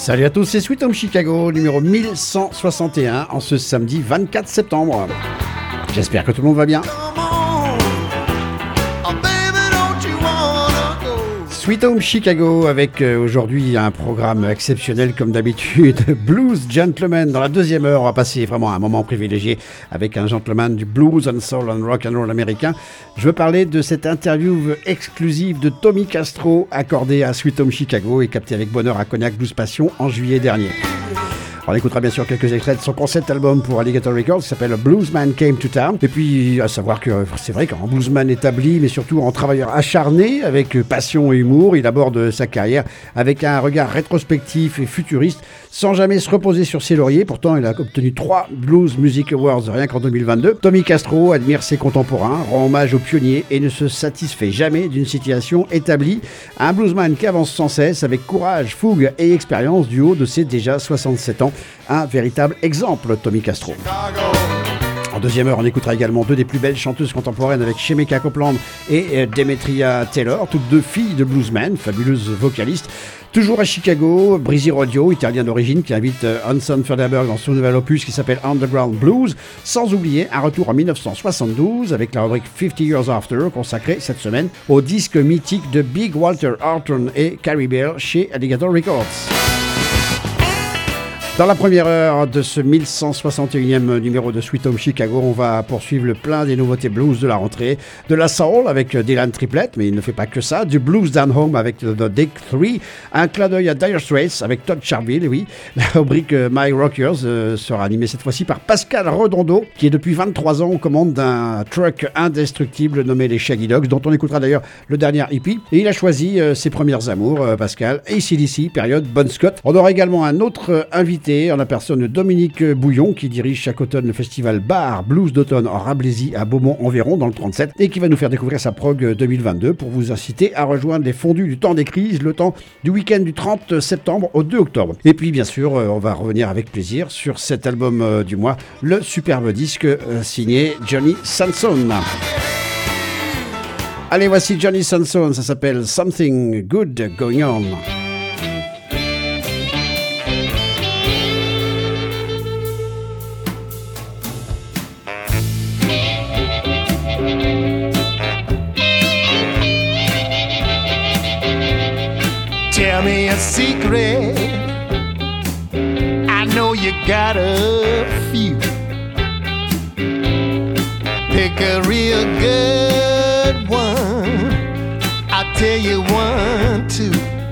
Salut à tous, c'est Sweet Home Chicago, numéro 1161, en ce samedi 24 septembre. J'espère que tout le monde va bien. Sweet Home Chicago avec aujourd'hui un programme exceptionnel comme d'habitude, Blues Gentleman. Dans la deuxième heure, on va passer vraiment un moment privilégié avec un gentleman du blues and soul and rock and roll américain. Je veux parler de cette interview exclusive de Tommy Castro accordée à Sweet Home Chicago et captée avec bonheur à Cognac Blues Passion en juillet dernier. On écoutera bien sûr quelques extraits de son concept album pour Alligator Records qui s'appelle Bluesman Came to Town. Et puis à savoir que c'est vrai qu'en bluesman établi, mais surtout en travailleur acharné, avec passion et humour, il aborde sa carrière avec un regard rétrospectif et futuriste, sans jamais se reposer sur ses lauriers. Pourtant, il a obtenu 3 Blues Music Awards rien qu'en 2022. Tommy Castro admire ses contemporains, rend hommage aux pionniers et ne se satisfait jamais d'une situation établie. Un bluesman qui avance sans cesse avec courage, fougue et expérience du haut de ses déjà 67 ans. Un véritable exemple, Tommy Castro. En deuxième heure, on écoutera également 2 des plus belles chanteuses contemporaines avec Shemekia Copeland et Demetria Taylor, toutes 2 filles de bluesmen, fabuleuses vocalistes. Toujours à Chicago, Breezy Rodeo, italien d'origine, qui invite Hanson Federberg dans son nouvel opus qui s'appelle Underground Blues. Sans oublier un retour en 1972 avec la rubrique 50 Years After, consacrée cette semaine au disque mythique de Big Walter Horton et Carrie Bear chez Alligator Records. Dans la première heure de ce 1161e numéro de Sweet Home Chicago, on va poursuivre le plein des nouveautés blues de la rentrée, de la soul avec Dylan Triplett, mais il ne fait pas que ça, du blues down home avec The Dick 3, un clin d'œil à Dire Straits avec Todd Charville, oui. La rubrique My Rockers sera animée cette fois-ci par Pascal Redondo, qui est depuis 23 ans aux commandes d'un truck indestructible nommé les Shaggy Dogs, dont on écoutera d'ailleurs le dernier hippie. Et il a choisi ses premières amours, Pascal, AC/DC, période Bon Scott. On aura également un autre invité en la personne de Dominique Bouillon qui dirige chaque automne le festival Bar Blues d'automne en Rablésie à Beaumont-Environ dans le 37 et qui va nous faire découvrir sa prog 2022 pour vous inciter à rejoindre les fondus du temps des crises, le temps du week-end du 30 septembre au 2 octobre. Et puis bien sûr, on va revenir avec plaisir sur cet album du mois, le superbe disque signé Johnny Sanson. Allez, voici Johnny Sanson, ça s'appelle Something Good Going On. Tell me a secret. I know you got a few. Pick a real good one. I'll tell you 1, 2.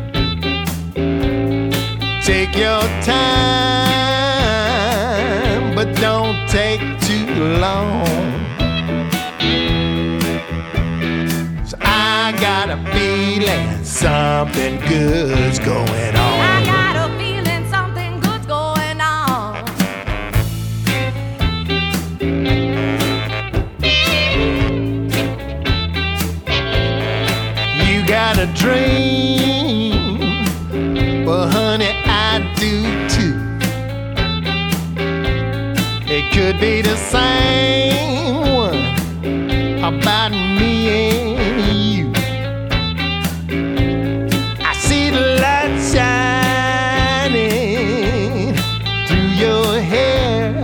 Take your time, but don't take too long. So I got a feeling something good's going on. I got a feeling something good's going on. You got a dream, well honey I do too. It could be the same one about me and you. Shining through your hair,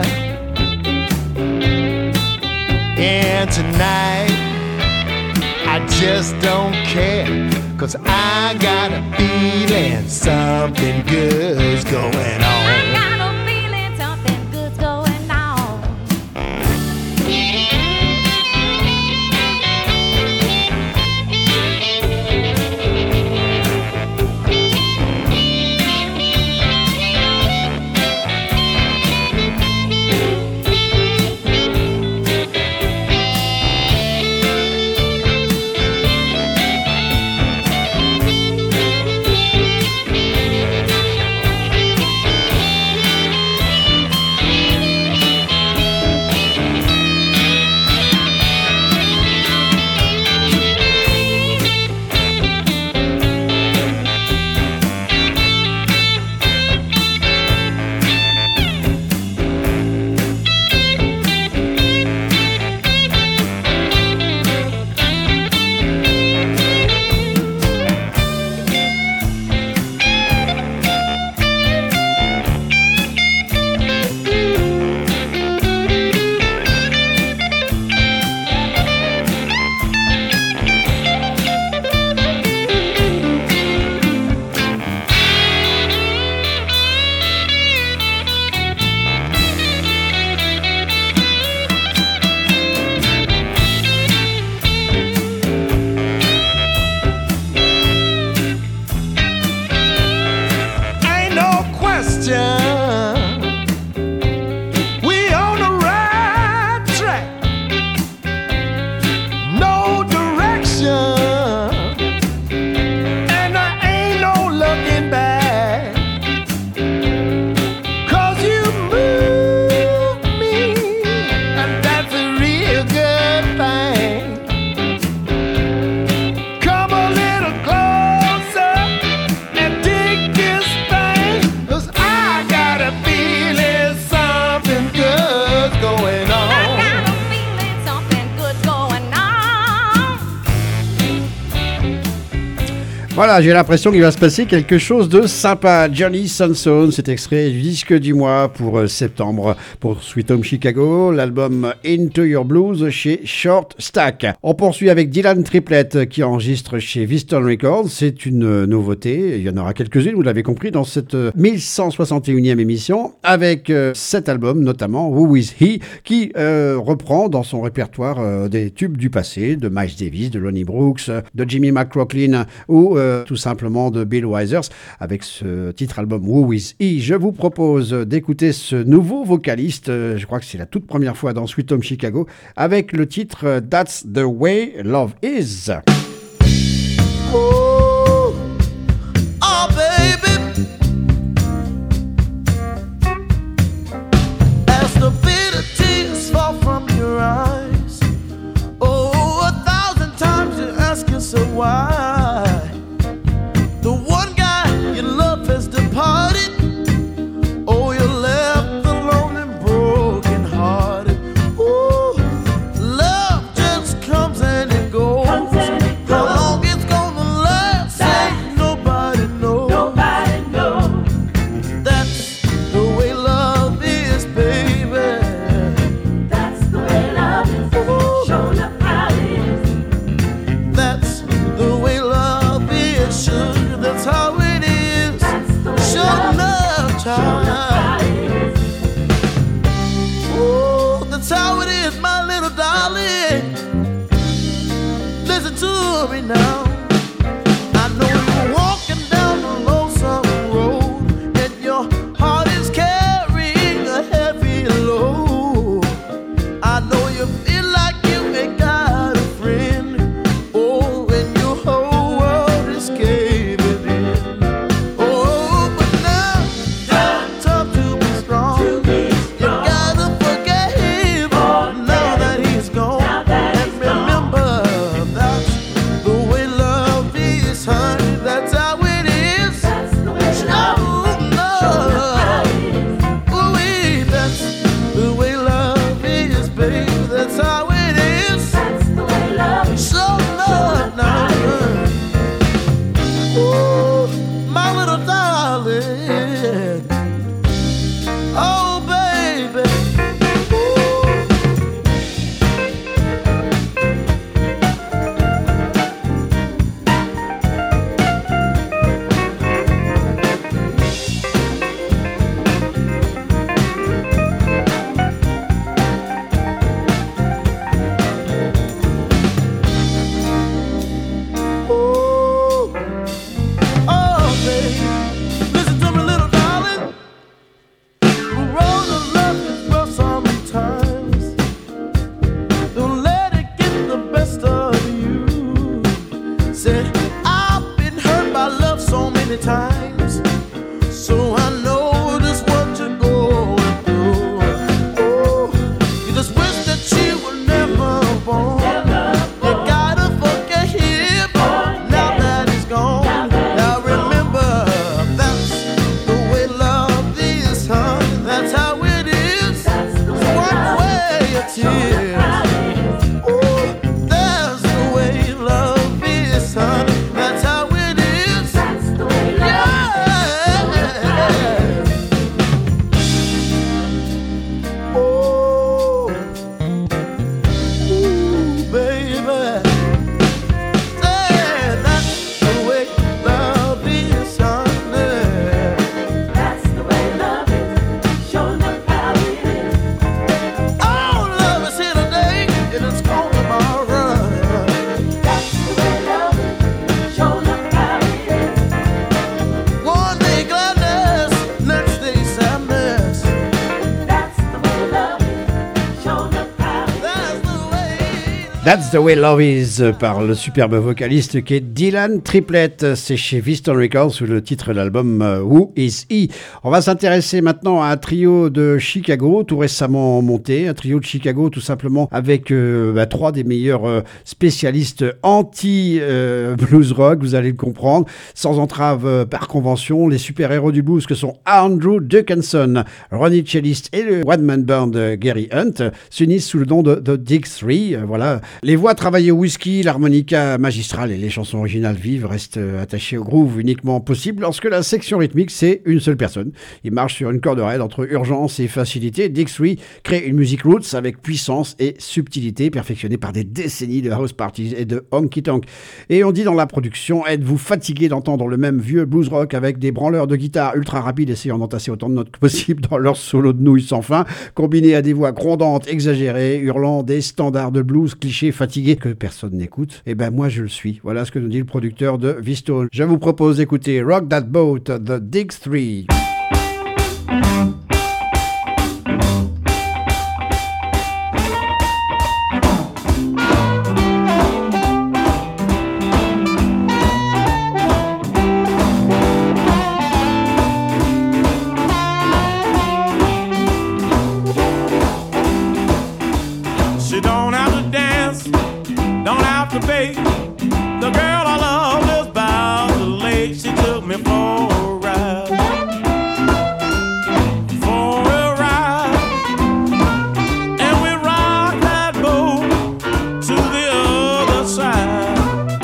and tonight I just don't care, 'cause I got a feeling something good's going on. I got a feeling something good's going on. Voilà, j'ai l'impression qu'il va se passer quelque chose de sympa. Johnny Sansone, cet extrait du disque du mois pour septembre pour Sweet Home Chicago, l'album Into Your Blues chez Short Stack. On poursuit avec Dylan Triplett qui enregistre chez Viston Records. C'est une nouveauté, il y en aura quelques-unes, vous l'avez compris, dans cette 1161e émission, avec cet album notamment, Who Is He, qui reprend dans son répertoire des tubes du passé, de Miles Davis, de Lonnie Brooks, de Jimmy McLaughlin ou tout simplement de Bill Withers avec ce titre album Who Is He. Je vous propose d'écouter ce nouveau vocaliste, je crois que c'est la toute première fois dans Sweet Home Chicago, avec le titre That's the Way Love Is. Oh, oh, baby. As the bitter tears fall from your eyes, oh, 1,000 times you ask yourself why. The one guy you love has departed. Oh, you're left alone and broken hearted. Ooh, love just comes and it goes. How long it's gonna last, ain't nobody knows. That's the way love is, baby. That's the way love is. Show love how it is. That's the way love is, sugar. That's how it is. Show love, child. Oh, that's how it is, my little darling. Listen to me now. I know you're walking down the lonesome road, and your heart is carrying a heavy load. I know you feel like you ain't got a friend. Oh, and your whole world is caving in. Oh, but now it's time to be strong. You gotta forget him now that he's gone. And remember, that's the way love is, honey. That's how it is. That's the way love is. Ooh, that's the way love is, baby. That's how it is. That's the way love is. So love now. Ooh, my little darling. Oh, baby. Oh, oh, baby. Listen to me, little darling. The road of love is rough sometimes. Don't let it get the best of you. Said, I've been hurt by love so many times, so I know just what you're going through. Oh, you just wish that you were never born. You gotta forget him now that he's gone. Now remember, that's the way love is, honey. That's how it is. Wipe away your tears. Oh, that's the way love is, honey. That's how it is. Oh, ooh, baby. Say that's the way love is, honey. That's the way love is. Show love how it is. Oh, love is here today and it's gone tomorrow. That's the way love is. Show love how it is. One day gladness, next day sadness. That's the way love is. Show love how it is. That's the way. That's the Way Love Is par le superbe vocaliste qui est Dylan Triplett. C'est chez Viston Records sous le titre de l'album Who Is He. On va s'intéresser maintenant à un trio de Chicago tout récemment monté. Un trio de Chicago tout simplement avec trois des meilleurs spécialistes anti-blues rock, vous allez le comprendre. Sans entrave par convention, les super-héros du blues que sont Andrew Dickinson, Ronnie Cellist et le one-man band Gary Hunt s'unissent sous le nom de The Dig 3. Voilà, Les voix travaillées au whisky, l'harmonica magistrale et les chansons originales vives restent attachées au groove uniquement possible lorsque la section rythmique c'est une seule personne. Il marche sur une corde raide entre urgence et facilité. Dix-Three crée une musique roots avec puissance et subtilité perfectionnée par des décennies de house parties et de honky tonk. Et on dit dans la production, êtes-vous fatigué d'entendre le même vieux blues rock avec des branleurs de guitare ultra rapides essayant d'entasser autant de notes que possible dans leur solo de nouilles sans fin, combinés à des voix grondantes, exagérées, hurlant des standards de blues clichés fatigués que personne n'écoute? Eh ben moi je le suis. Voilà ce que nous dit le producteur de V-Stone. Je vous propose d'écouter Rock That Boat, The Dix-Three. She don't have to dance, don't have to bake. The girl I love is about to late. She took me for a ride, and we rocked that boat to the other side.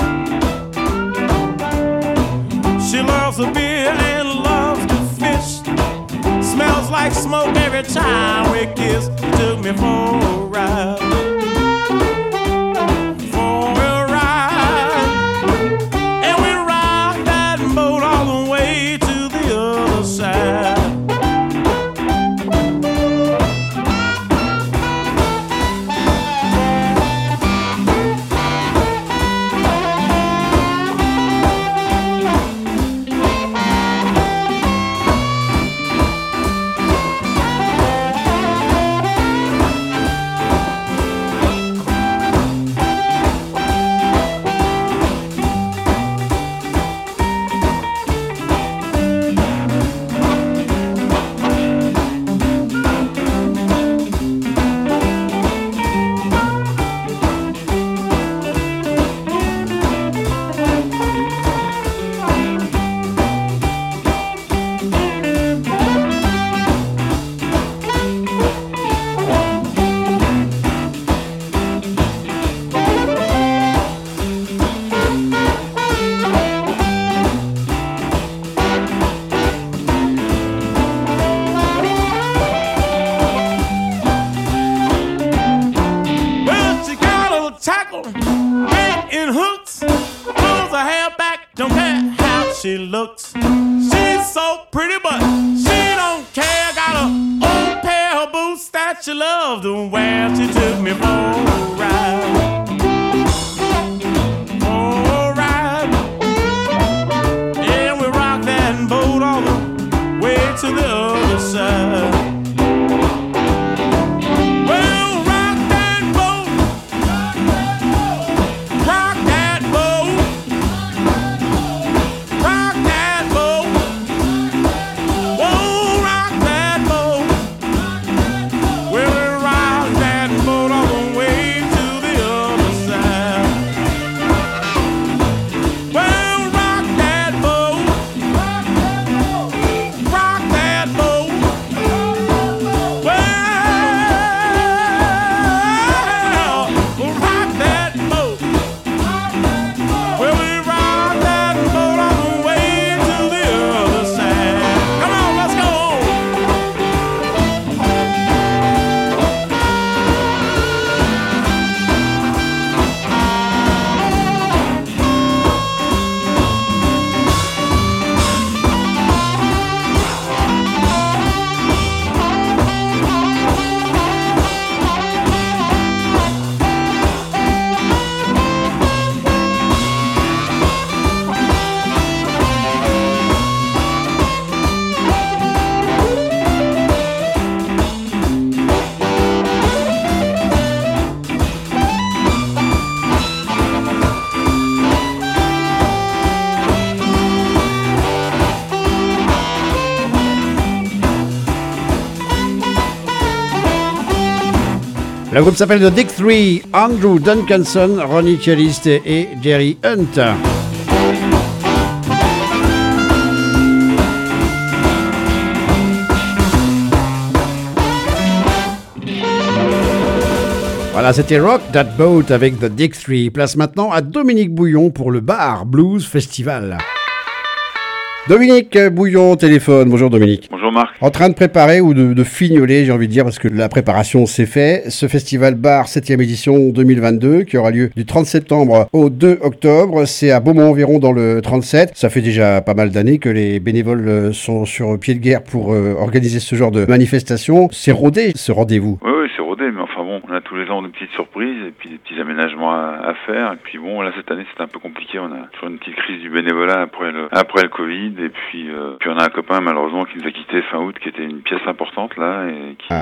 She loves the beer and loves to fish. Smells like smoke every time we kiss. She took me for a ride. She looks, she's so pretty, but she don't care. Got a old pair of boots that she loved to wear. She took me for a ride, for a ride. And we rocked that boat all the way to the other side. Le groupe s'appelle The Dix-Three, Andrew Duncanson, Ronnie Cellist et Jerry Hunt. Voilà, c'était Rock That Boat avec The Dick Three. Place maintenant à Dominique Bouillon pour le Bar Blues Festival. Dominique Bouillon au téléphone. Bonjour Dominique. Bonjour Marc. En train de préparer ou de fignoler, j'ai envie de dire, parce que la préparation s'est faite, ce festival Bar 7e édition 2022 qui aura lieu du 30 septembre au 2 octobre. C'est à Beaumont-Environ dans le 37. Ça fait déjà pas mal d'années que les bénévoles sont sur pied de guerre pour organiser ce genre de manifestation. C'est rodé ce rendez-vous. Oui, c'est rodé, mais enfin bon, on a tous les ans de petites surprises et puis des petits aménagements à faire. Et puis bon, là cette année c'était un peu compliqué. On a toujours une petite crise du bénévolat après le Covid. Et puis on a un copain malheureusement qui nous a quitté fin août, qui était une pièce importante là et qui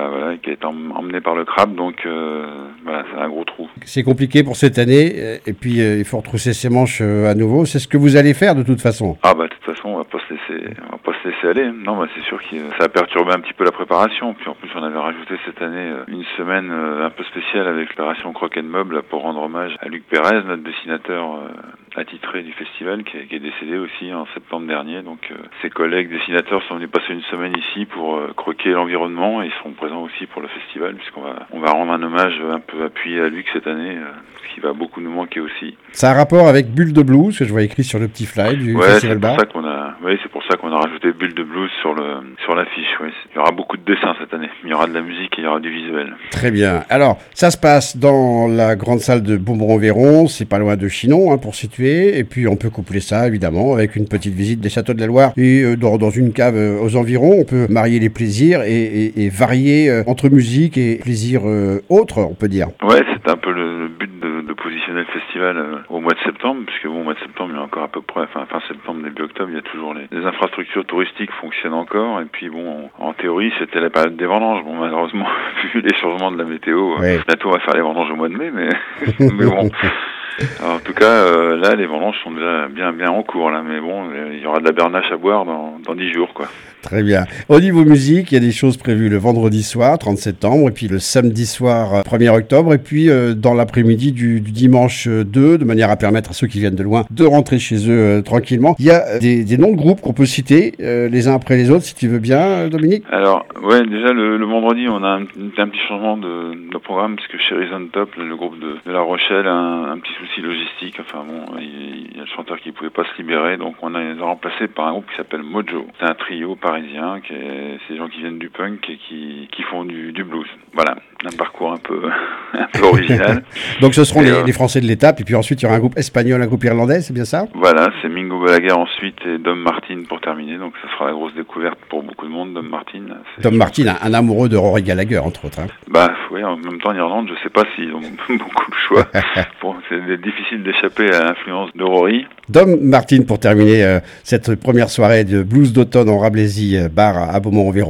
a été emmené par le crabe. Donc voilà, c'est un gros trou. C'est compliqué pour cette année. Et puis il faut retrousser ses manches à nouveau. C'est ce que vous allez faire de toute façon. Ah bah de toute façon on va pas se laisser aller. Non bah c'est sûr que ça a perturbé un petit peu la préparation. Puis en plus on avait rajouté cette année une semaine un peu spéciale avec l'opération Crock and Mob là, pour rendre hommage à Luc Pérez, notre dessinateur attitré du festival qui est décédé aussi en septembre dernier. Donc ses collègues dessinateurs sont venus passer une semaine ici pour croquer l'environnement et ils seront présents aussi pour le festival puisqu'on va rendre un hommage un peu appuyé à Luc cette année, ce qui va beaucoup nous manquer aussi. Ça a un rapport avec Bulle de Blues que je vois écrit sur le petit fly du Festival Bar. C'est pour ça qu'on a rajouté Bulle de Blues sur l'affiche. Oui. Il y aura beaucoup de dessins cette année. Il y aura de la musique et il y aura du visuel. Très bien. Alors, ça se passe dans la grande salle de Beaumont-Environ. C'est pas loin de Chinon, pour situer. Et puis, on peut coupler ça, évidemment, avec une petite visite des châteaux de la Loire. Et dans une cave aux environs, on peut marier les plaisirs et varier entre musique et plaisirs autres, on peut dire. Ouais, c'est un peu le but de positionner le festival au mois de septembre, puisque bon, au mois de septembre, il y a encore à peu près, fin septembre, début octobre, il y a toujours les infrastructures touristiques fonctionnent encore. Et puis bon, en théorie, c'était la période des vendanges. Bon, malheureusement, vu les changements de la météo, bientôt on va faire les vendanges au mois de mai, mais bon. Alors, en tout cas, là, les vendanges sont déjà bien en cours, là. Mais bon, il y aura de la bernache à boire dans 10 jours, quoi. Très bien. Au niveau musique, il y a des choses prévues le vendredi soir, 30 septembre, et puis le samedi soir, 1er octobre, et puis dans l'après-midi du dimanche 2, de manière à permettre à ceux qui viennent de loin de rentrer chez eux tranquillement. Il y a des noms de groupes qu'on peut citer les uns après les autres, si tu veux bien, Dominique. Alors, ouais, déjà, le vendredi, on a un petit changement de programme, parce que chez Horizon Top, le groupe de La Rochelle, a un petit souci logistique. Enfin bon, il y a le chanteur qui pouvait pas se libérer, donc on les a remplacés par un groupe qui s'appelle Mojo. C'est un trio parisien, c'est des gens qui viennent du punk et qui font du blues. Voilà, un parcours un peu original. Donc ce seront les Français de l'étape, et puis ensuite il y aura un groupe espagnol, un groupe irlandais, c'est bien ça? Voilà, c'est Mingo Balaguer ensuite et Dom Martin pour terminer, donc ça sera la grosse découverte pour beaucoup de monde, Dom Martin. Dom Martin, un amoureux de Rory Gallagher, entre autres. Hein. Bah oui, en même temps en Irlande, je sais pas s'ils ont beaucoup de choix. Bon, c'est difficile d'échapper à l'influence de Rory. Dom Martin pour terminer cette première soirée de blues d'automne en Rabelaisie, bar à Beaumont-Environ.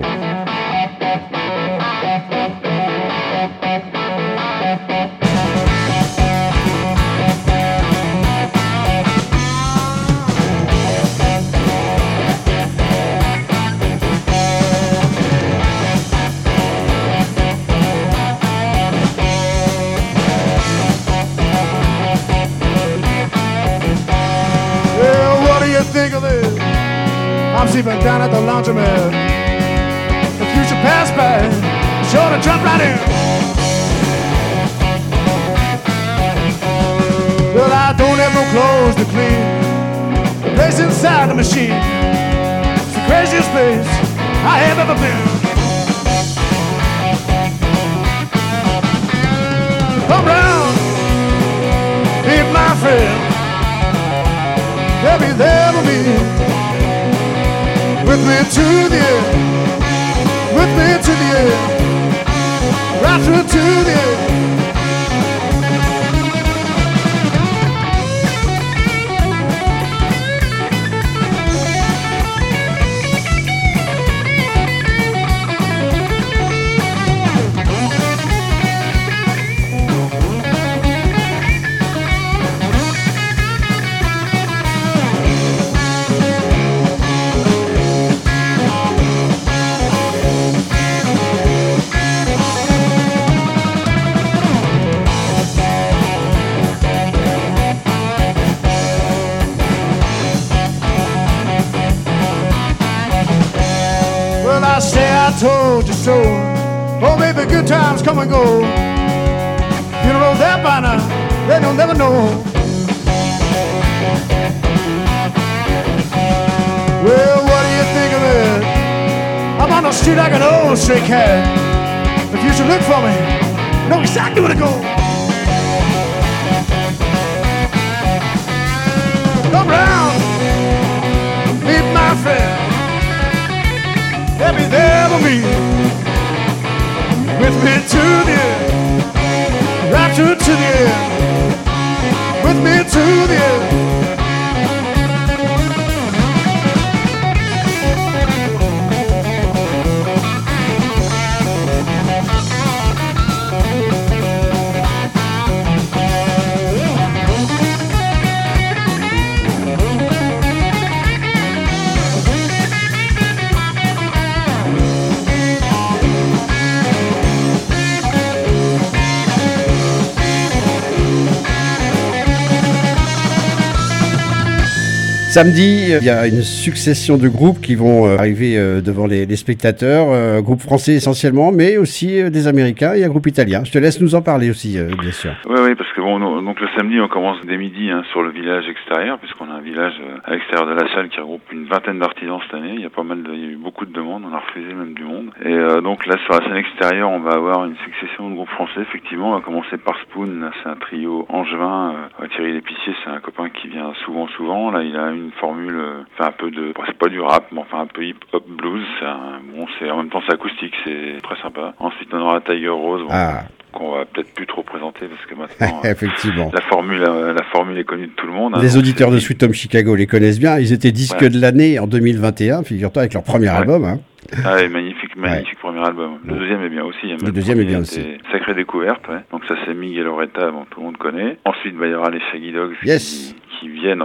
I'm sleeping down at the laundromat. The future passed by, sure to jump right in. Well, I don't have no clothes to clean. The place inside the machine, it's the craziest place I have ever been. Come round, meet my friend. They'll be there for me. With me to the end, with me to the end, right through to the end. I say I told you so. Oh, baby, good times come and go. You don't know that by now, then you'll never know. Well, what do you think of it? I'm on the street like an old stray cat. If you should look for me, know exactly where to go. Come round, meet my friend. They'll be there for me, with me to the end, right to the end, with me to the end. Samedi, il y a une succession de groupes qui vont arriver devant les spectateurs, groupes français essentiellement, mais aussi des Américains et un groupe italien. Je te laisse nous en parler aussi, bien sûr. Oui, parce que bon, donc le samedi, on commence dès midi sur le village extérieur, puisqu'on a un village à l'extérieur de la salle qui regroupe une vingtaine d'artisans cette année. Il y a eu beaucoup de demandes, on a refusé même du monde. Et donc là, sur la scène extérieure, on va avoir une succession de groupes français. Effectivement, on va commencer par Spoon. Là, c'est un trio angevin. Thierry Lépicier, c'est un copain qui vient souvent. Là, il a une formule, fait un peu de, c'est pas du rap, mais enfin un peu hip-hop blues. C'est en même temps c'est acoustique, c'est très sympa. Ensuite, on aura Tiger Rose. Qu'on va peut-être plus trop présenter parce que maintenant effectivement la formule est connue de tout le monde. Les auditeurs de Sweet Home Chicago les connaissent bien. Ils étaient disques de l'année en 2021, figure-toi, avec leur premier album. Ah oui, magnifique premier album. Le deuxième est bien aussi. Le deuxième est bien aussi. Sacrée découverte, Donc ça c'est Miguel Loretta, tout le monde connaît. Ensuite, il y aura les Shaggy Dogs qui viennent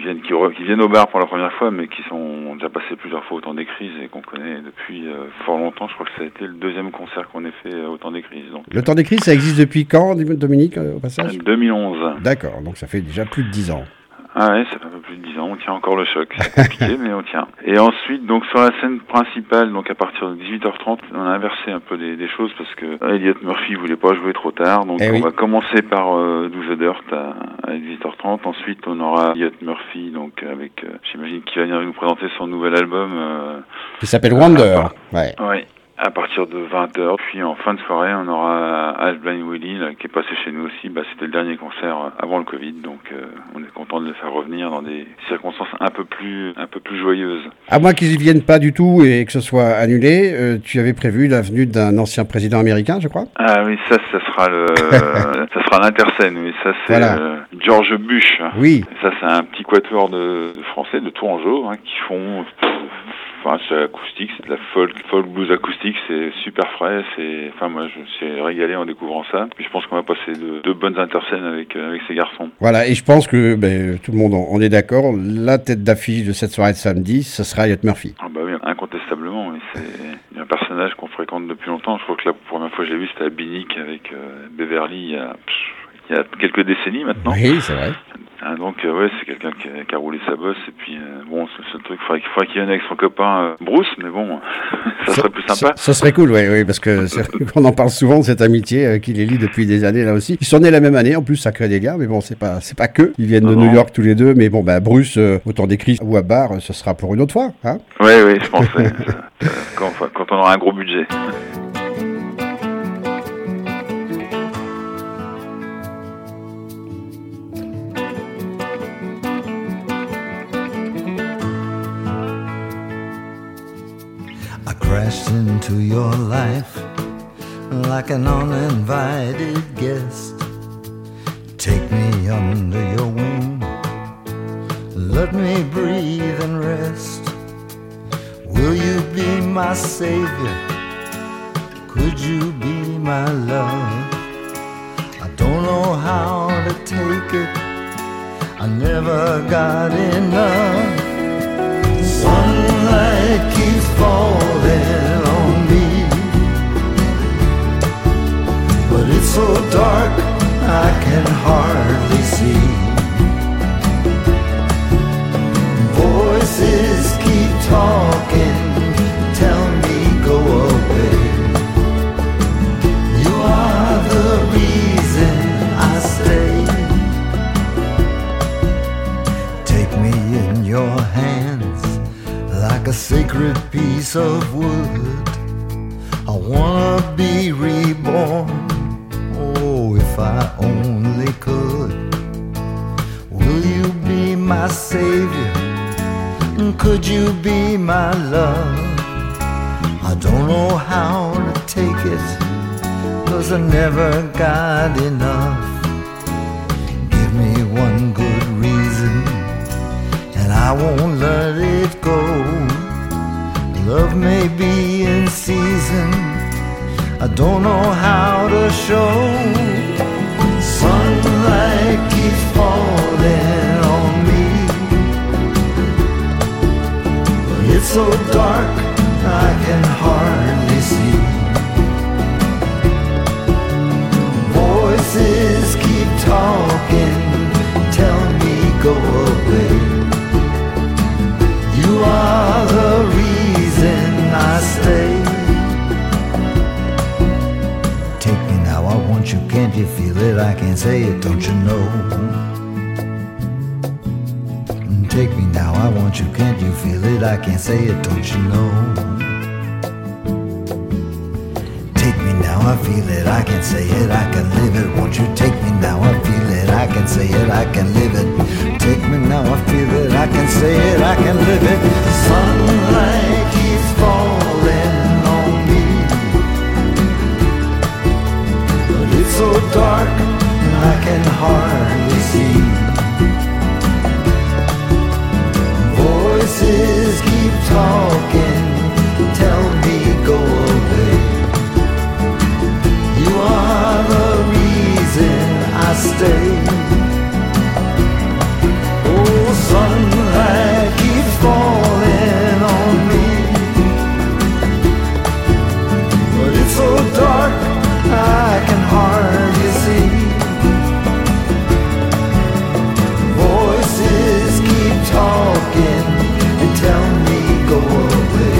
au bar pour la première fois, mais qui sont déjà passés plusieurs fois au Temps des Crises et qu'on connaît depuis fort longtemps. Je crois que ça a été le deuxième concert qu'on ait fait au Temps des Crises. Donc, le Temps des Crises, ça existe depuis quand, Dominique, au passage ? 2011. D'accord, donc ça fait déjà plus de 10 ans. Ah ouais, ça fait un peu plus de 10 ans, on tient encore le choc, c'est compliqué mais on tient. Et ensuite, donc sur la scène principale, donc à partir de 18h30, on a inversé un peu des choses parce que Elliot Murphy voulait pas jouer trop tard, donc on va commencer par Do the Dirt à 18h30, ensuite on aura Elliot Murphy, donc avec, j'imagine qu'il va venir nous présenter son nouvel album. Qui s'appelle Wonder. Ouais. À partir de 20h, puis en fin de soirée, on aura Ash Blind Willie qui est passé chez nous aussi. C'était le dernier concert avant le Covid, donc on est content de le faire revenir dans des circonstances un peu plus joyeuses. À moins qu'ils y viennent pas du tout et que ce soit annulé, tu avais prévu la venue d'un ancien président américain, je crois. Ah oui, ça sera ça sera l'interscène. Oui, ça c'est George Bush. Oui. Et ça c'est un petit quatuor de Français de Tourangeau qui font. C'est acoustique, c'est de la folk blues acoustique, c'est super frais, moi je me suis régalé en découvrant ça. Puis je pense qu'on va passer de bonnes interscènes avec ces garçons. Voilà, et je pense que tout le monde en est d'accord, la tête d'affiche de cette soirée de samedi, ce sera Elliot Murphy. Ah bah oui, incontestablement, c'est un personnage qu'on fréquente depuis longtemps. Je crois que la première fois que je l'ai vu, c'était à Binic avec Beverly il y a quelques décennies maintenant. Oui, c'est vrai. Donc c'est quelqu'un qui a roulé sa bosse et puis c'est le truc, il faudrait qu'il vienne avec son copain Bruce, mais bon, ça serait plus sympa. Ça serait cool, oui, parce que on en parle souvent de cette amitié qui les lie depuis des années là aussi. Ils sont nés la même année, en plus ça crée des liens, mais bon, c'est pas que. Ils viennent de New York tous les deux, mais bon, Bruce, au Temps des Crises ou à bar, ce sera pour une autre fois, hein. Oui, je pense, quand on aura un gros budget. Crashed into your life like an uninvited guest. Take me under your wing, let me breathe and rest. Will you be my savior? Could you be my love? I don't know how to take it, I never got enough. Sunlight keeps falling on me, but it's so dark I can hardly see. Voices keep talking, tell me go away. You are the reason like a sacred piece of wood. I wanna be reborn. Oh, if I only could. Will you be my savior? And could you be my love? I don't know how to take it, 'cause I never got enough. Give me one good reason, and I won't let it go. Love may be in season, I don't know how to show. Sunlight keeps falling on me, but it's so dark I can hardly see. Voices keep talking, tell me go away. You are the reason I stay. Take me now, I want you, can't you feel it? I can't say it, don't you know? Take me now, I want you, can't you feel it? I can't say it, don't you know? Take me now, I feel it, I can say it, I can live it. Won't you take me now, I feel it, I can say it, I can live it. Take me now, I feel it, I can say it, I can live it. Sunlight keeps falling on me, but it's so dark I can hardly see. Voices keep talking, tell me go away. You are the reason I stay. Oh, sunlight keeps falling on me, but it's so dark I can hardly see. Voices keep talking and tell me go away.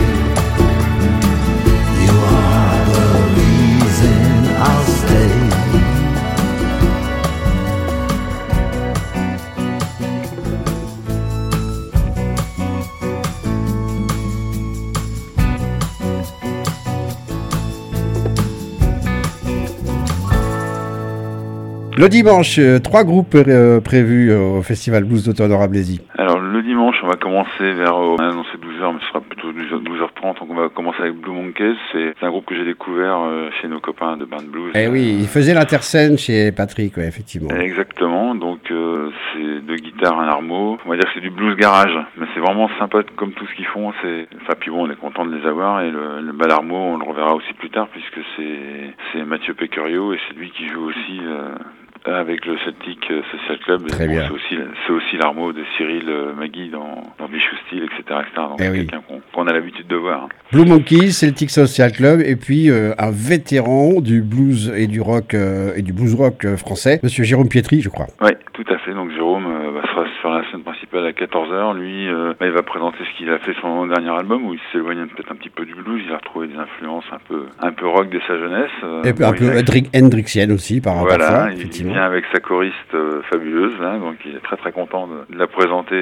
You are the reason I'll stay. Le dimanche, 3 groupes prévus au Festival Blues d'Automne-Blaisie. Alors le dimanche, on va commencer vers, on a annoncé 12h, mais ce sera plutôt 12h30, donc on va commencer avec Blue Monkeys. C'est un groupe que j'ai découvert chez nos copains de Band Blues. Eh oui, il faisait l'interscène chez Patrick, ouais, effectivement. Exactement, donc c'est deux guitares, un harmo. On va dire que c'est du blues garage, mais c'est vraiment sympa comme tout ce qu'ils font. Enfin, puis bon, on est content de les avoir, et le bal harmo, on le reverra aussi plus tard, puisque c'est Mathieu Pecurio, et c'est lui qui joue aussi avec le Celtic Social Club. Très bien. C'est aussi l'armo de Cyril Magui dans Bichou Steel, etc. Donc Eh oui. quelqu'un qu'on a l'habitude de voir. Blue Monkeys, Celtic Social Club, et puis un vétéran du blues et du rock et du blues rock français, Monsieur Jérôme Pietri, je crois. Oui, tout à fait. Donc Jérôme sera sur la scène principale à 14h. Lui, il va présenter ce qu'il a fait son dernier album, où il s'éloigne peut-être un petit peu du blues. Il a retrouvé des influences un peu rock de sa jeunesse. Et puis un peu Hendrixienne aussi, parfois, voilà, il effectivement. vient avec sa choriste fabuleuse, là, donc il est très très content de la présenter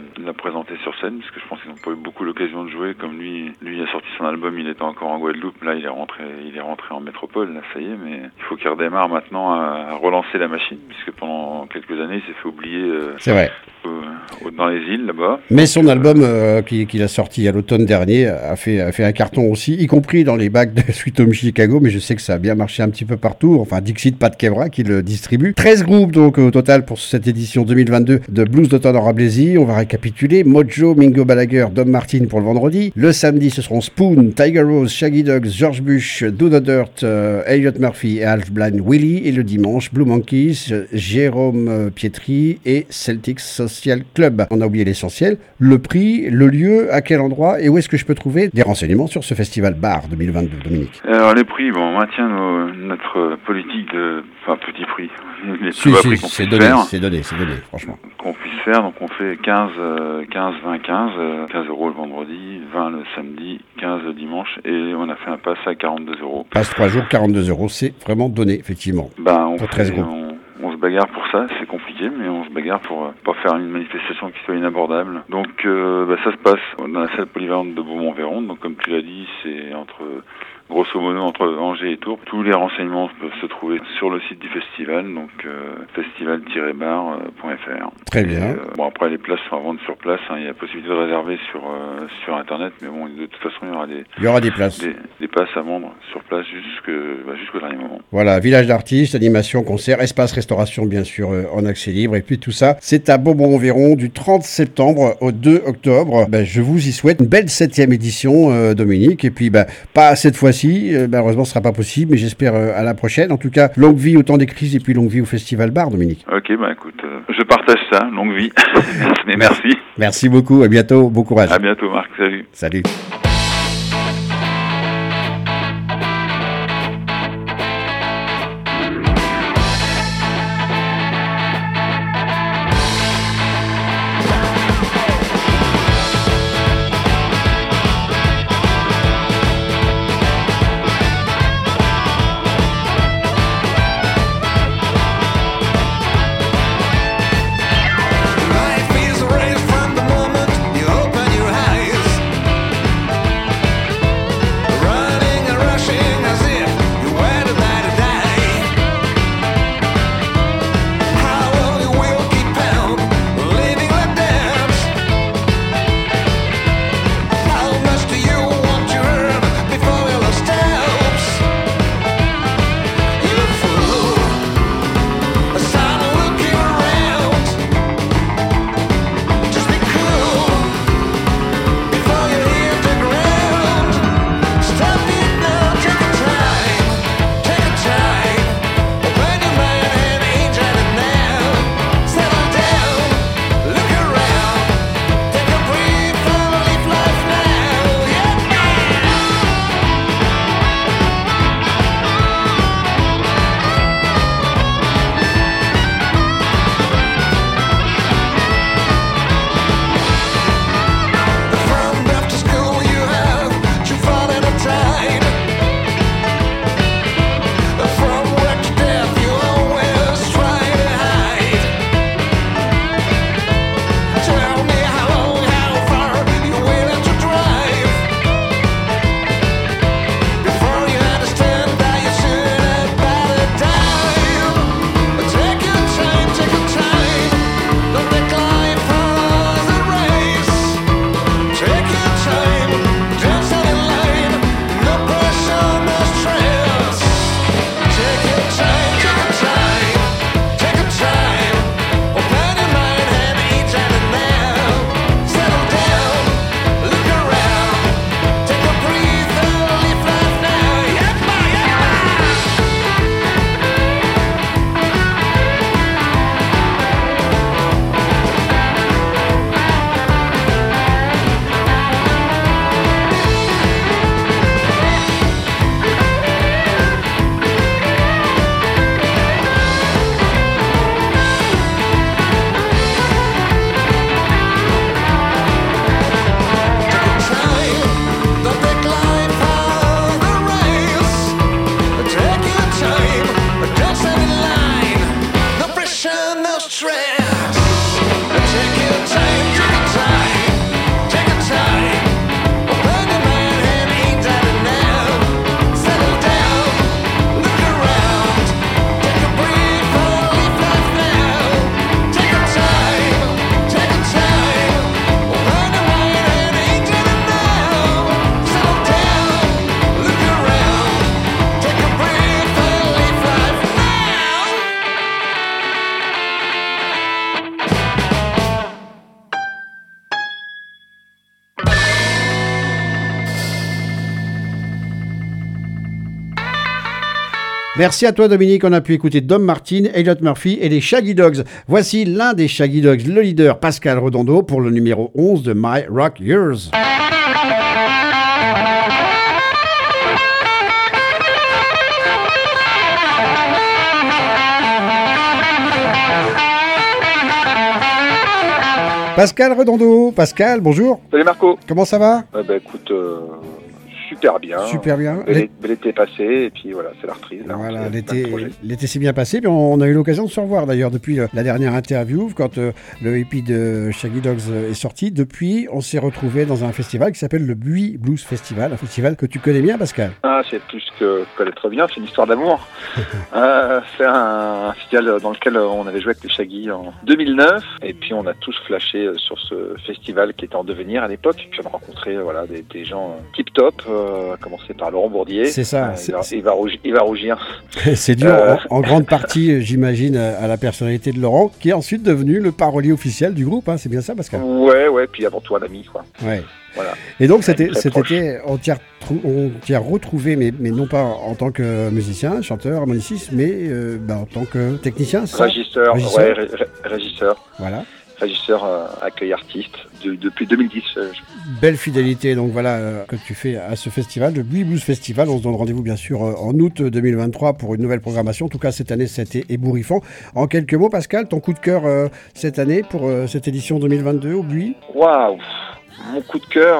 sur scène, parce que je pense qu'ils n'ont pas eu beaucoup l'occasion de jouer. Comme lui a sorti son album, il était encore en Guadeloupe, là il est rentré en métropole, là ça y est, mais il faut qu'il redémarre maintenant à relancer la machine, puisque pendant quelques années il s'est fait oublier. C'est vrai. Dans les îles là-bas. Mais son album qu'il a sorti à l'automne dernier a fait un carton aussi, y compris dans les bacs de Sweet Home Chicago, mais je sais que ça a bien marché un petit peu partout. Enfin, Dixit, Pat Kevra qui le distribue. 13 groupes donc au total pour cette édition 2022 de Blues d'Automne-Blaisie. On va récapituler. Mojo, Mingo Balaguer, Dom Martin pour le vendredi. Le samedi, ce seront Spoon, Tiger Rose, Shaggy Dogs, George Bush, Do the Dirt, Elliot Murphy et Half Blind Willie. Et le dimanche, Blue Monkeys, Jérôme Pietri et Celtic Social Club. On a oublié l'essentiel, le prix, le lieu, à quel endroit et où est-ce que je peux trouver des renseignements sur ce festival Bar 2022, Dominique? Alors les prix, bon, on maintient notre politique petit prix. Les Si, plus bas prix qu'on c'est puisse donné, faire. c'est donné, franchement. Qu'on puisse faire, donc on fait 15, 20, 15 euros le vendredi, 20 le samedi, 15 le dimanche, et on a fait un pass à 42 euros. Passe 3 jours, 42 euros, c'est vraiment donné, effectivement. Ben, Pour 13 groupes. On se bagarre pour ça, c'est compliqué, mais on se bagarre pour pas faire une manifestation qui soit inabordable. Donc ça se passe dans la salle polyvalente de Beaumont-Véron, donc comme tu l'as dit, c'est grosso modo entre Angers et Tours. Tous les renseignements peuvent se trouver sur le site du festival, donc festival-bar.fr. Très bien. Bon, après les places sont à vendre sur place, hein. Il y a possibilité de réserver sur internet, mais bon, de toute façon Il y aura des places. des passes à vendre sur place jusqu'au dernier moment. Voilà, village d'artistes, animation, concert, espace restauration bien sûr en accès libre, et puis tout ça, c'est à Beaumont-Véron du 30 septembre au 2 octobre. Je vous y souhaite une belle 7e édition, Dominique, et puis pas cette fois-ci, malheureusement ce sera pas possible, mais j'espère à la prochaine. En tout cas, longue vie au temps des crises et puis longue vie au Festival Bar, Dominique. Ok, écoute, je partage ça, longue vie. Mais merci. Merci beaucoup, à bientôt, bon courage. À bientôt Marc, salut. Salut. Life is a race from the moment you open your eyes. Running and rushing as if you were to die. How long you will keep on living like that? How much do you want to earn before your last stops? You fool, start looking around. Just be cool before you hit the ground. Stop it now, take a time. Open your mind and enjoy it now. Settle down, look around. Take a breath and live life now. Yeah. From after school you have to fall in a tide. From work to death you always try to hide. Tell me how far you willing to drive before you understand that you should have better dive. Take your time, don't take life as a race. Take your time, dance on the line, no pressure, no stress. Take your time, open your mind and enjoy it now. Settle down, look around, take a breath and live life now. Yeah. Don't take life as a race. Take your time, dance on the line, no pressure, no stress. Take your time, open your mind and enjoy it now. Settle down, look around, take a breath and live life now. Take your time, open your mind and enjoy it now. Settle down, look around, take a breath and live life now. Merci à toi Dominique, on a pu écouter Dom Martin, Elliot Murphy et les Shaggy Dogs. Voici l'un des Shaggy Dogs, le leader Pascal Redondo pour le numéro 11 de My Rock Years. Pascal Redondo, Pascal, bonjour. Salut Marco. Comment ça va? Écoute, je super bien. Super bien. Bel été passé, et puis voilà, c'est la reprise. Là, Voilà, on fait plein de projets. l'été s'est bien passé, puis on a eu l'occasion de se revoir d'ailleurs depuis la dernière interview, quand le EP de Shaggy Dogs est sorti. Depuis, on s'est retrouvé dans un festival qui s'appelle le Buis Blues Festival, un festival que tu connais bien, Pascal. Ah, c'est plus que connaître bien, c'est une histoire d'amour. C'est un festival dans lequel on avait joué avec les Shaggy en 2009, et puis on a tous flashé sur ce festival qui était en devenir à l'époque. Puis on a rencontré voilà, des gens tip-top, à commencer par Laurent Bourdier. C'est ça. Il va rougir. C'est dû en grande partie, j'imagine, à la personnalité de Laurent, qui est ensuite devenu le parolier officiel du groupe. Hein. C'est bien ça, Pascal? Ouais, puis avant tout un ami, quoi. Ouais. Voilà. Et donc cet Très proche. été, on t'y a retrouvé, mais non pas en tant que musicien, chanteur, harmoniciste, mais en tant que technicien, c'est ça? Régisseur, Régisseur. ouais, régisseur. Voilà. Régisseur, accueil artiste, depuis 2010. Belle fidélité, donc voilà, que tu fais à ce festival, le Buis Blues Festival. On se donne rendez-vous bien sûr en août 2023 pour une nouvelle programmation. En tout cas, cette année, c'était ébouriffant. En quelques mots, Pascal, ton coup de cœur cette année pour cette édition 2022 au Buis? Waouh! Mon coup de cœur.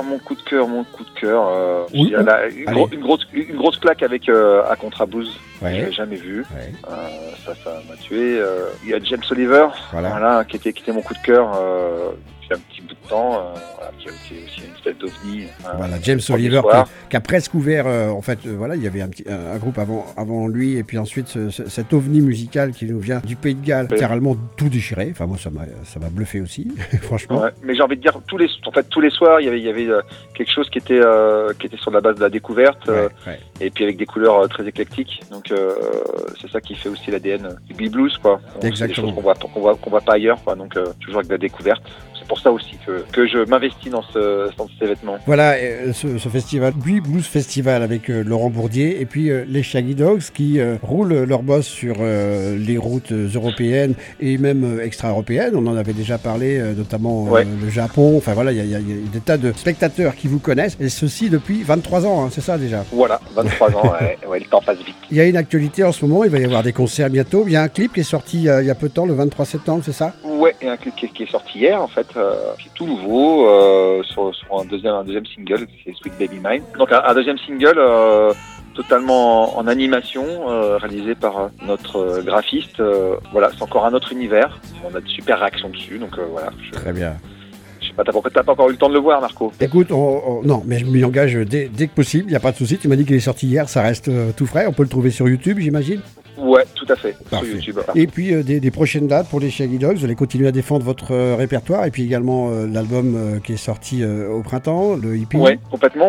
Oui, il y a là, une grosse claque avec à Contrablues. Ouais. Que j'avais jamais vu. Ouais. Ça m'a tué. Il y a James Oliver, Voilà. qui était mon coup de cœur depuis un petit bout de temps, qui a été aussi une espèce d'ovni. Voilà, James Oliver qui a presque ouvert, voilà, il y avait un groupe avant lui, et puis ensuite cet ovni musical qui nous vient du Pays de Galles, littéralement tout déchiré. Enfin, moi, ça m'a bluffé aussi, franchement. Ouais, mais j'ai envie de dire, tous les soirs, il y avait quelque chose qui était sur la base de la découverte, Ouais. et puis avec des couleurs très éclectiques. Donc, c'est ça qui fait aussi l'ADN du Buis Blues, quoi. C'est des Exactement. choses qu'on voit pas ailleurs, quoi. Donc, toujours avec de la découverte. C'est pour ça aussi que je m'investis dans ces vêtements. Voilà, ce festival, Buis Blues Festival, avec Laurent Bourdier et puis les Shaggy Dogs qui roulent leur boss sur les routes européennes et même extra-européennes. On en avait déjà parlé, notamment le Japon. Enfin voilà, il y a des tas de spectateurs qui vous connaissent, et ceci depuis 23 ans, hein, c'est ça déjà? Voilà, 23 ans, ouais, le temps passe vite. Il y a une actualité en ce moment, il va y avoir des concerts bientôt. Il y a un clip qui est sorti il y a peu de temps, le 23 septembre, c'est ça? Ouais, et un clip qui est sorti hier, en fait, qui est tout nouveau, sur un deuxième single, qui est Sweet Baby Mine. Donc un deuxième single totalement en animation, réalisé par notre graphiste. Voilà, c'est encore un autre univers. On a de super réactions dessus, donc voilà. Très bien. Je sais pas, t'as pas encore eu le temps de le voir, Marco? Écoute, non, mais je m'y engage dès que possible, il n'y a pas de souci. Tu m'as dit qu'il est sorti hier, ça reste tout frais. On peut le trouver sur YouTube, j'imagine? Ouais, tout à fait, Parfait. sur YouTube. Et puis des prochaines dates pour les Shaggy Dogs, vous allez continuer à défendre votre répertoire, et puis également l'album qui est sorti au printemps, le hippie. Ouais, complètement.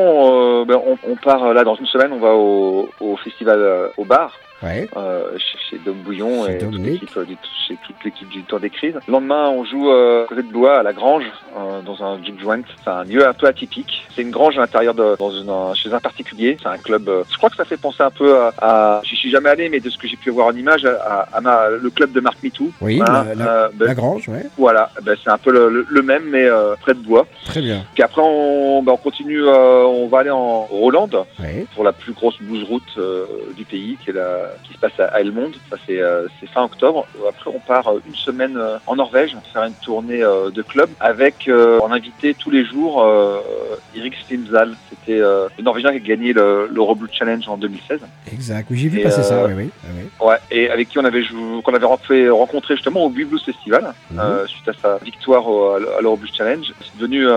On part là dans une semaine, on va au festival au bar. Ouais. Chez Dom Bouillon Chez et Dominique. chez toute l'équipe du Tour des Crises. Le lendemain, on joue côté de Blois à la Grange, dans un juke joint. C'est un lieu un peu atypique. C'est une grange à l'intérieur chez un particulier. C'est un club. Je crois que ça fait penser un peu à j'y suis jamais allé, mais de ce que j'ai pu voir en image, le club de Marc Mitou. Oui, Hein, la Grange, ouais. Voilà, c'est un peu le même, mais près de Blois. Très bien. Puis après, on continue. On va aller en Hollande. Ouais. Pour la plus grosse blues route du pays, qui se passe à Helmond. Ça c'est fin octobre. Après on part une semaine en Norvège, faire une tournée de club avec en invité tous les jours Erik Slimzal. C'était le Norvégien qui a gagné le Euroblues Challenge en 2016. Exact, oui, j'ai vu passer ça, oui. Ouais, et avec qui qu'on avait rencontré justement au Buis Blues Festival, suite à sa victoire à l'Euroblues Challenge. C'est devenu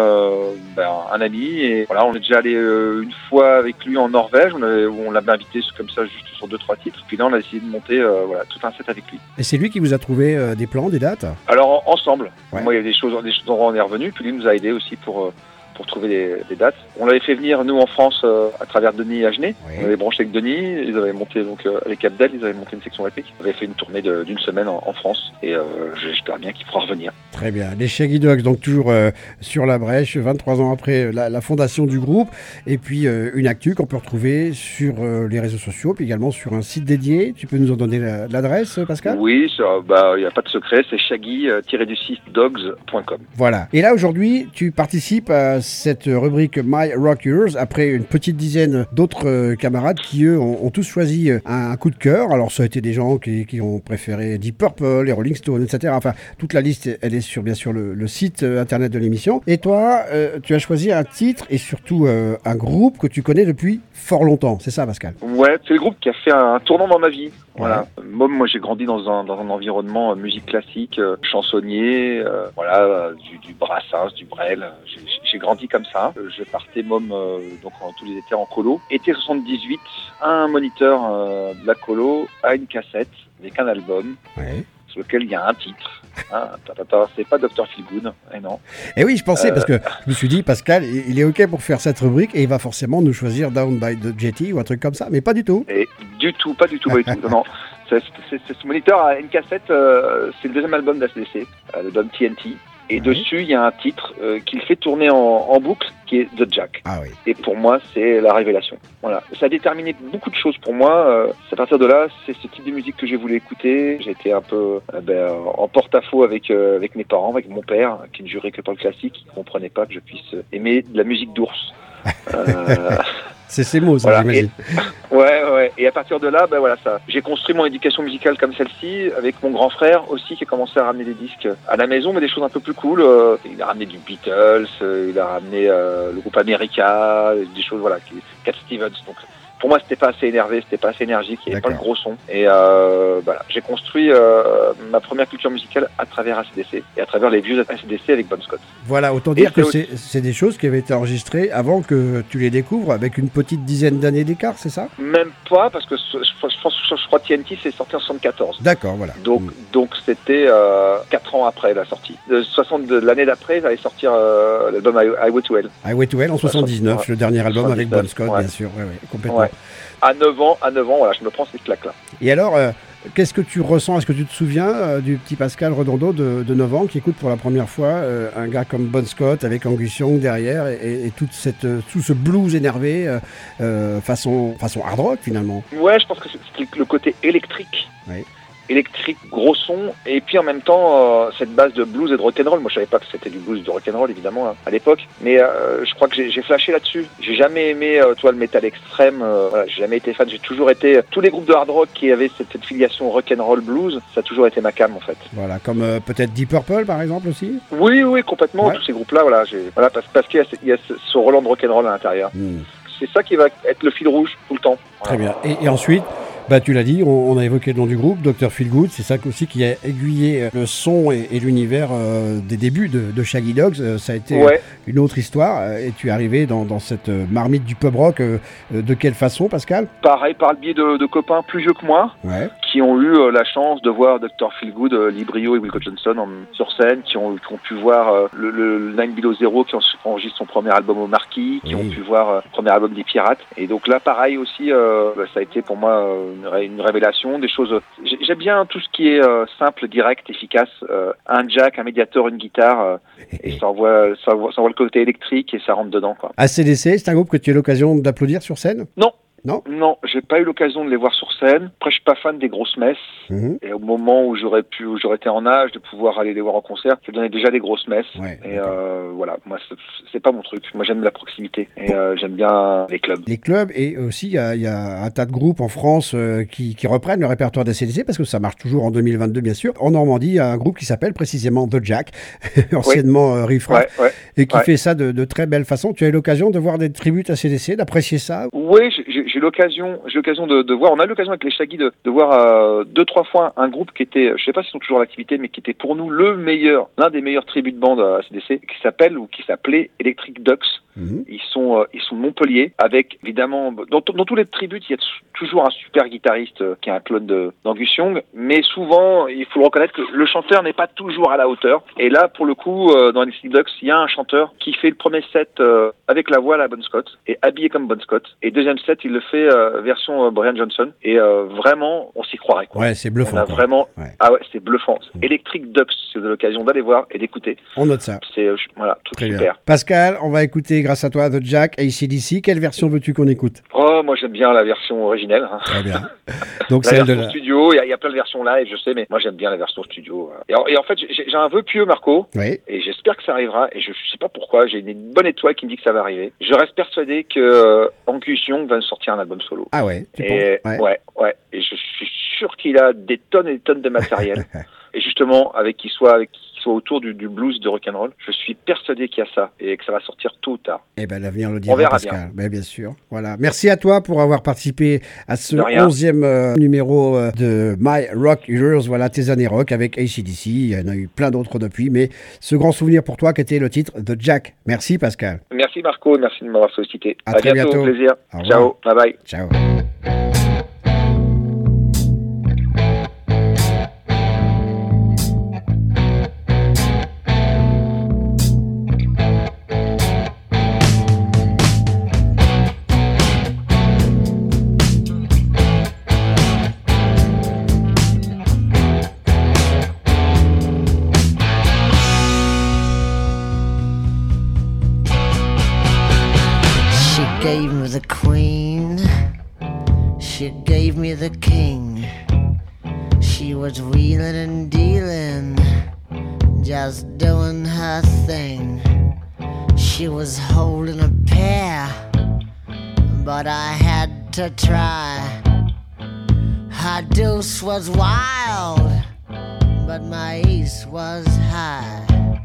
un ami, et voilà, on est déjà allé une fois avec lui en Norvège, on l'avait invité comme ça juste sur 2-3 titres, puis là on a essayé de monter tout un set avec lui. Et c'est lui qui vous a trouvé des plans, des dates? Alors ensemble, Ouais. moi il y a des choses dont on est revenu, puis lui nous a aidé aussi pour trouver des dates. On l'avait fait venir, nous, en France, à travers Denis Agenet. Oui. On avait branché avec Denis, ils avaient monté, donc, avec Abdel, ils avaient monté une section épique. On avait fait une tournée d'une semaine en France, et j'espère bien qu'il pourra revenir. Très bien. Les Shaggy Dogs, donc toujours sur la brèche, 23 ans après la fondation du groupe, et puis une actu qu'on peut retrouver sur les réseaux sociaux, puis également sur un site dédié. Tu peux nous en donner l'adresse, Pascal? Oui, il n'y a pas de secret, c'est shaggy-dogs.com. Voilà. Et là, aujourd'hui, tu participes à cette rubrique My Rock Yours après une petite dizaine d'autres camarades qui, eux, ont tous choisi un coup de cœur. Alors, ça a été des gens qui ont préféré Deep Purple, les Rolling Stones, etc. Enfin, toute la liste, elle est sur, bien sûr, le site internet de l'émission. Et toi, tu as choisi un titre et surtout un groupe que tu connais depuis fort longtemps. C'est ça, Pascal? Ouais, c'est le groupe qui a fait un tournant dans ma vie. Voilà. Moi, j'ai grandi dans un environnement musique classique, chansonnier, du Brassens, du Brel. J'ai grandi comme ça. Je partais donc tous les étés en colo. Été 78, un moniteur de la colo a une cassette avec un album. Ouais. Sur lequel il y a un titre. C'est pas Dr. Feelgood, non. Et oui, je pensais, parce que je me suis dit, Pascal, il est OK pour faire cette rubrique et il va forcément nous choisir Down by the Jetty ou un truc comme ça, mais pas du tout. Et pas du tout. Non. Ce moniteur a une cassette, c'est le deuxième album d'ACDC, l'album TNT. Et dessus, il y a un titre qu'il fait tourner en boucle, qui est The Jack. Ah oui. Et pour moi, c'est la révélation. Voilà. Ça a déterminé beaucoup de choses pour moi. À partir de là, c'est ce type de musique que j'ai voulu écouter. J'ai été un peu en porte-à-faux avec mes parents, avec mon père, qui ne jurait que par le classique, qui ne comprenait pas que je puisse aimer de la musique d'ours. C'est ces mots, ça, voilà. j'imagine. Ouais. Et à partir de là, j'ai construit mon éducation musicale comme celle-ci, avec mon grand frère aussi, qui a commencé à ramener des disques à la maison, mais des choses un peu plus cool. Il a ramené du Beatles, il a ramené le groupe America, des choses, Cat Stevens. Donc, pour moi, c'était pas assez énervé, c'était pas assez énergique, il n'y avait pas le gros son. Et j'ai construit ma première culture musicale à travers AC/DC et à travers les vieux AC/DC avec Bon Scott. Voilà, autant dire que c'est des choses qui avaient été enregistrées avant que tu les découvres, avec une petite dizaine d'années d'écart, c'est ça? Même pas, parce que je crois TNT c'est sorti en 74. D'accord, voilà. Donc c'était 4 ans après la sortie. L'année d'après, ça allait sortir l'album Highway to Hell. Highway to Hell en 79, le dernier album avec Bon Scott, bien sûr, complètement. Ouais. À 9 ans, je me prends cette claque-là. Et alors, qu'est-ce que tu ressens? Est-ce que tu te souviens du petit Pascal Redondo de 9 ans qui écoute pour la première fois un gars comme Bon Scott avec Angus Young derrière et tout ce blues énervé façon hard rock finalement? Ouais, je pense que c'est le côté électrique. Oui. Électrique, gros son, et puis en même temps cette base de blues et de rock'n'roll. Moi je savais pas que c'était du blues et du rock'n'roll évidemment à l'époque, mais je crois que j'ai flashé là-dessus. J'ai jamais aimé le métal extrême, j'ai jamais été fan, j'ai toujours été tous les groupes de hard rock qui avaient cette filiation rock'n'roll blues, ça a toujours été ma came en fait. Voilà, comme peut-être Deep Purple par exemple aussi. Oui, complètement, tous ces groupes-là, parce qu'il y a ce Roland de rock'n'roll à l'intérieur. C'est ça qui va être le fil rouge tout le temps. Très bien. Et ensuite, tu l'as dit, on a évoqué le nom du groupe, Dr. Feelgood, c'est ça aussi qui a aiguillé le son et l'univers des débuts de Shaggy Dogs. Ça a été une autre histoire. Et tu es arrivé dans cette marmite du pub rock. De quelle façon, Pascal? Pareil, par le biais de copains plus vieux que moi, qui ont eu la chance de voir Dr. Feelgood, Lee Brio et Wilco Johnson sur scène, qui ont pu voir le 9 Below Zero qui enregistre son premier album au Marquis, qui ont pu voir le premier album des Pirates. Et donc là, pareil aussi, ça a été pour moi une révélation, des choses. J'aime bien tout ce qui est simple, direct, efficace. Un jack, un médiator, une guitare, et ça envoie le côté électrique et ça rentre dedans, quoi. AC/DC, c'est un groupe que tu as eu l'occasion d'applaudir sur scène? Non, j'ai pas eu l'occasion de les voir sur scène. Après, je suis pas fan des grosses messes. Et au moment où j'aurais été en âge de pouvoir aller les voir en concert, je donnais déjà des grosses messes. Moi, c'est pas mon truc. Moi, j'aime la proximité et j'aime bien les clubs. Les clubs, et aussi, il y a un tas de groupes en France qui reprennent le répertoire d'ACDC parce que ça marche toujours en 2022, bien sûr. En Normandie, il y a un groupe qui s'appelle précisément The Jack, anciennement Riff Raff, et qui fait ça de très belle façon. Tu as eu l'occasion de voir des tributes ACDC, d'apprécier ça? Oui, j'ai l'occasion de voir, on a eu l'occasion avec les Shaggy de voir 2-3 fois un groupe qui était, je sais pas s'ils sont toujours en activité, mais qui était pour nous l'un des meilleurs tribus de bande à ACDC, qui s'appelait Electric Ducks. Ils sont de Montpellier, avec évidemment dans tous les tributes il y a toujours un super guitariste qui est un clone d'Angus Young, mais souvent il faut le reconnaître que le chanteur n'est pas toujours à la hauteur. Et là pour le coup dans Electric Ducks il y a un chanteur qui fait le premier set avec la voix à la Bon Scott et habillé comme Bon Scott, et deuxième set il le fait version Brian Johnson, et vraiment on s'y croirait, quoi. Ouais, c'est bluffant. C'est bluffant. Electric Ducks, si vous avez l'occasion d'aller voir et d'écouter, on note ça. C'est tout très super bien. Pascal, on va écouter grâce à toi The Jack, AC/DC. Quelle version veux-tu qu'on écoute? Moi j'aime bien la version originelle. Très bien. Donc la version studio, il y a plein de versions live, je sais, mais moi j'aime bien la version studio. Et en fait j'ai un vœu pieux, Marco, et j'espère j'espère que ça arrivera et je sais pas pourquoi, j'ai une bonne étoile qui me dit que ça va arriver. Je reste persuadé que Angus Young va nous sortir un album solo. Ah ouais, tu Et penses? ouais. Et je suis sûr qu'il a des tonnes et des tonnes de matériel. Et justement, qu'il soit autour du blues de rock'n'roll, je suis persuadé qu'il y a ça et que ça va sortir tôt ou tard. Eh ben, l'avenir le On dira, verra Pascal. Ben, bien sûr. Voilà. Merci à toi pour avoir participé à ce De rien. 11e numéro de My Rock Heroes. Voilà, tes années rock avec AC/DC. Il y en a eu plein d'autres depuis, mais ce grand souvenir pour toi qui était le titre de Jack. Merci, Pascal. Merci Marco, merci de m'avoir sollicité. À très bientôt. Au plaisir. Au revoir. Ciao, bye bye. Ciao. She gave me the queen, she gave me the king. She was wheeling and dealing, just doing her thing. She was holding a pair, but I had to try. Her deuce was wild, but my ace was high.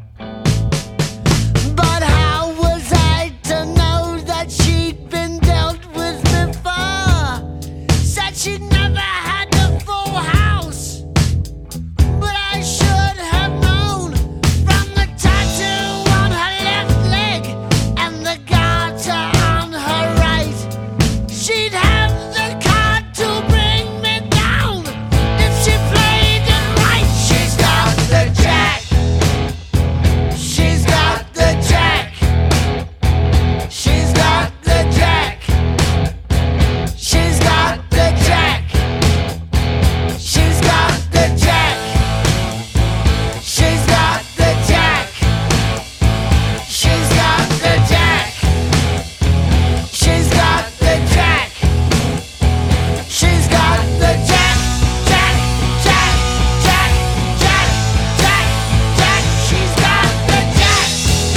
But how was I to know that she'd been dealt with before? Said she'd never had the full house, but I should have known from the tattoo on her left leg and the garter on her right. She'd have the card to bring me down if she played it right. She's got the jack. She's got the jack. She's got the jack. She's got the jack. She's got the jack. She's got the jack. She's got the jack. She's got the jack. She's got the jack. Jack, jack, jack, jack, jack, jack. She's got the jack.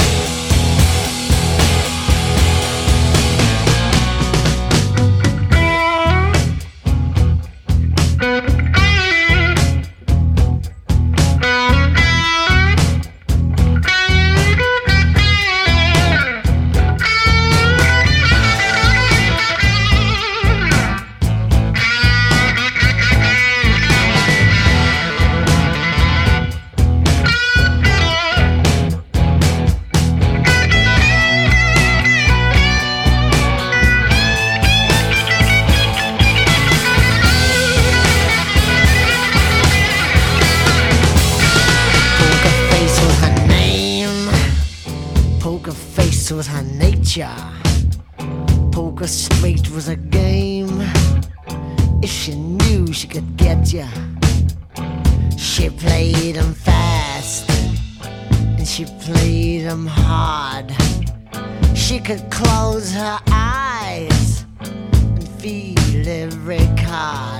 Poker face was her name. Poker face was her nature. Poker straight was a game. If she knew she could get ya, she played 'em fast and she played 'em hard. She could close her eyes and feel every card.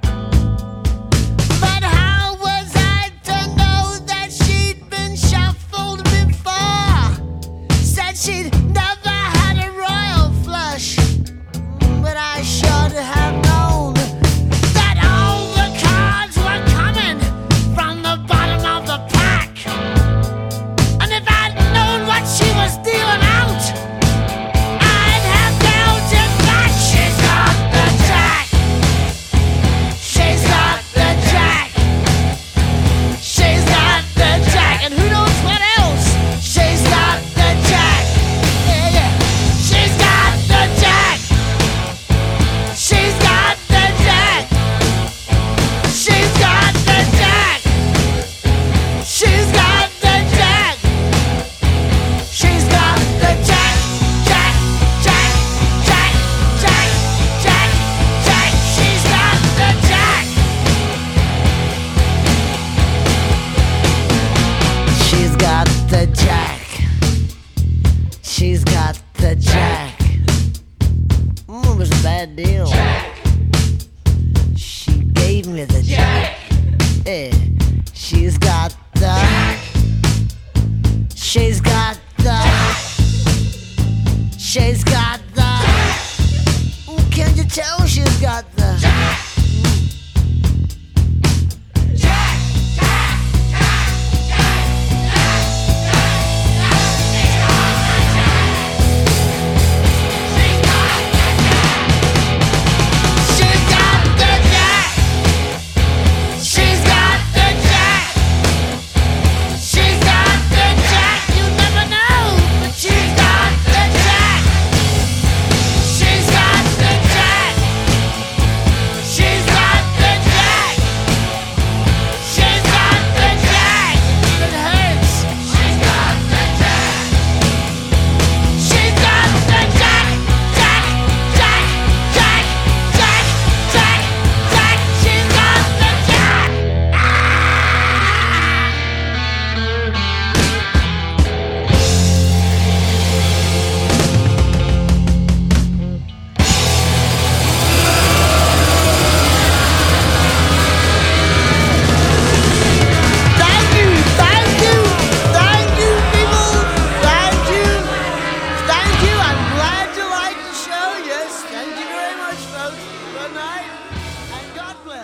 But how was I to know that she'd been shuffled before? Said she'd never had a royal flush, but I should have known that all the cards were coming from the bottom of the pack. And if I'd known what she was dealing out, I'd have dealt it back. She's got the jack.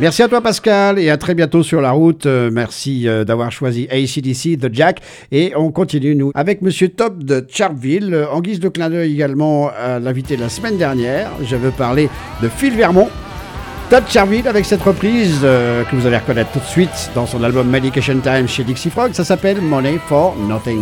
Merci à toi Pascal et à très bientôt sur la route. Merci d'avoir choisi AC/DC, The Jack. Et on continue nous avec Monsieur Top de Sharpeville. En guise de clin d'œil également à l'invité de la semaine dernière, je veux parler de Phil Vermont. Todd Sharpeville avec cette reprise que vous allez reconnaître tout de suite dans son album Medication Time chez Dixie Frog. Ça s'appelle Money for Nothing.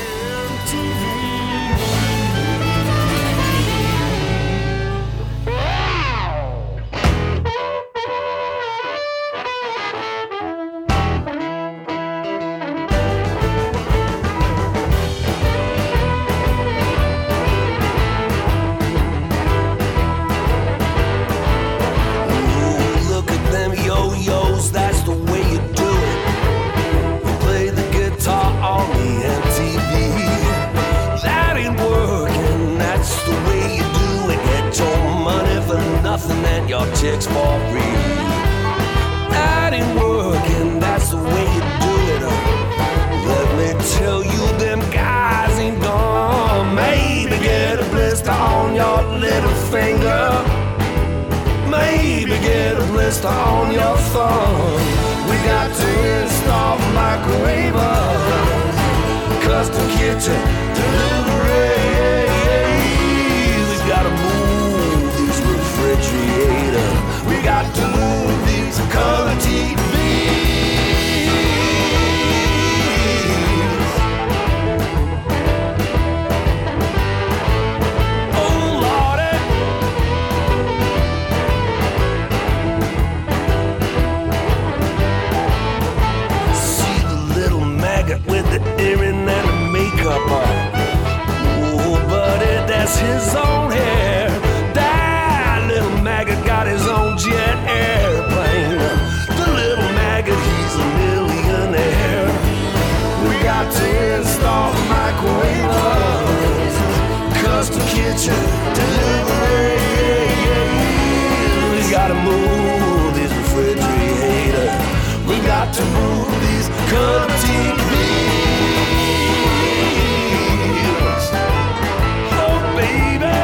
Look at them yo-yos, that's the way you do it. You play the guitar on the MTV. That ain't working, that's the way you do it. Get your money for nothing and your chicks for free. That ain't working, that's the way you do it. Let me tell you, them guys ain't dumb. Maybe get a blister on your little finger. Maybe get a blister on your thumb. We got to install microwavers, custom kitchen delivery. We gotta move these refrigerators. We got to move these color TVs. Oh Lordy. See the little maggot with the earring and the makeup on. Oh, buddy, that's his own hair. That little maggot got his own jet airplane. The little maggot, he's a millionaire. We got to install microwaves, custom kitchen delivery. We gotta move these refrigerators. We got to move these color TVs. Oh, baby.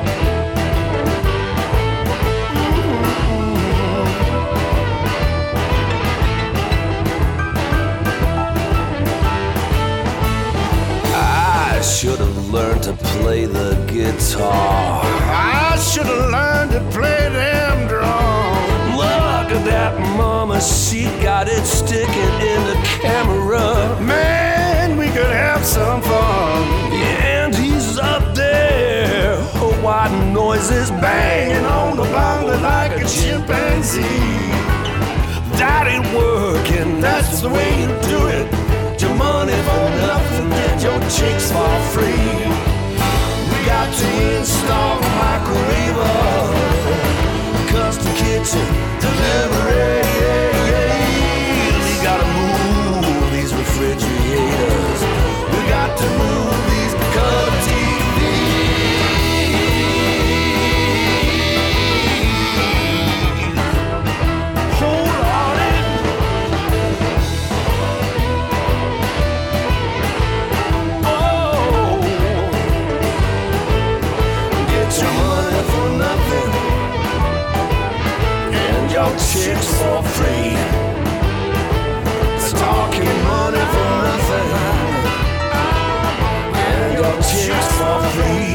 I should have learned to play the guitar. I should have learned to play them drums. Look at that mama, she got it sticking in the camera. Man, we could have some fun. And he's up there, oh, white noises banging on the bongo like a chimpanzee. That ain't working, that's the way you do it. Your money for nothing and your chicks for free. We got to install a microwave, custom kitchen delivery. We gotta move these refrigerators. We got to move these color TVs. Hold on it. Oh, get your money for nothing and your chicks for free. Talking money for nothing and your chicks for free.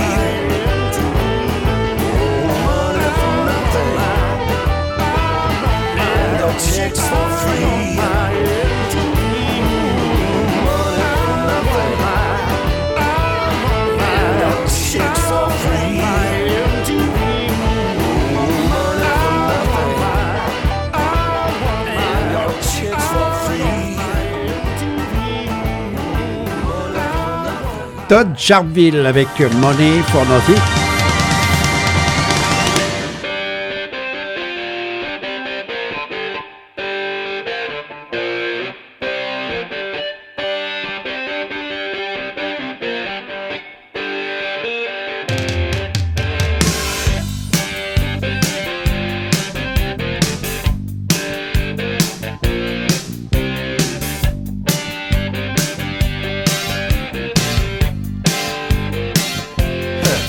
Money for nothing and your chicks for free. Money for nothing and your chicks for free. Money for nothing and your chicks for free. Todd Sharpeville avec Money for Nothing.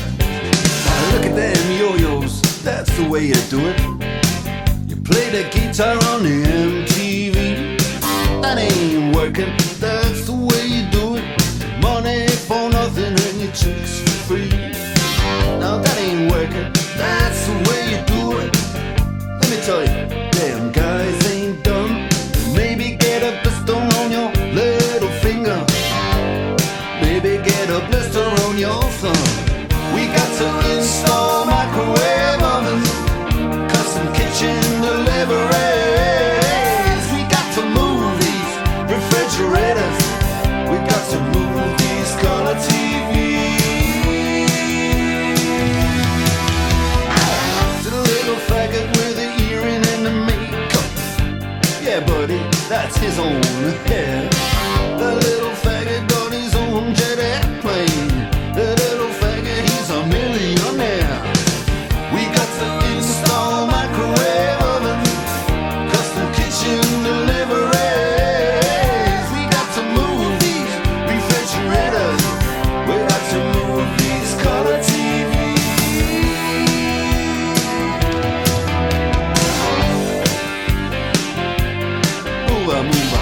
Look at them yo-yos, that's the way you do it. You play the guitar guitar on the MTV. That ain't working, that's the way you do it. Money for nothing and your chicks for free. Now that ain't working, that's the way you do it. Let me tell you, damn guys ain't dumb. Maybe get a blister on your little finger. Maybe get a blister on your thumb. We got to install microwave ovens, custom kitchen deliveries. We got to move these refrigerators. We got to move these color TVs. To the little faggot with the earring and the makeup. Yeah, buddy, that's his own hair. The little faggot got his own jet airplane. The little faggot, he's a millionaire. We got to install microwave ovens, custom kitchen deliveries. We got to move these refrigerators. We got to move these color TVs. Move on, move on.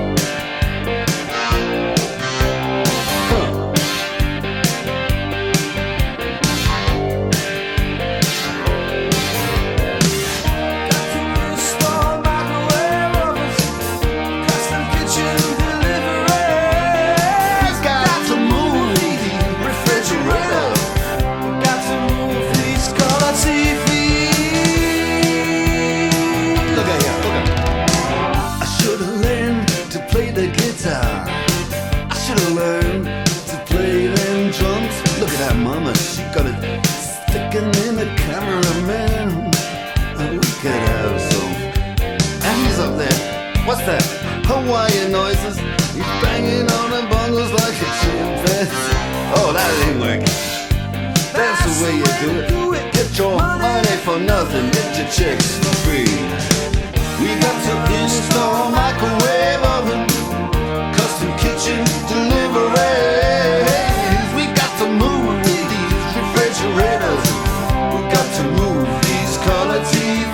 Mama, she got it sticking in the cameraman. We could have some. And he's up there. What's that? Hawaiian noises. He's banging on the bongos like a chimpanzee. Oh, that ain't working. That's the way you do it. Get your money for nothing. Get your chicks for free. We got to install microwave oven, custom kitchen deliveries. We got to move these refrigerators. We got to move these color TVs.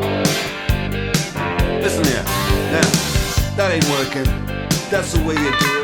Listen here, now, that ain't working. That's the way you do it.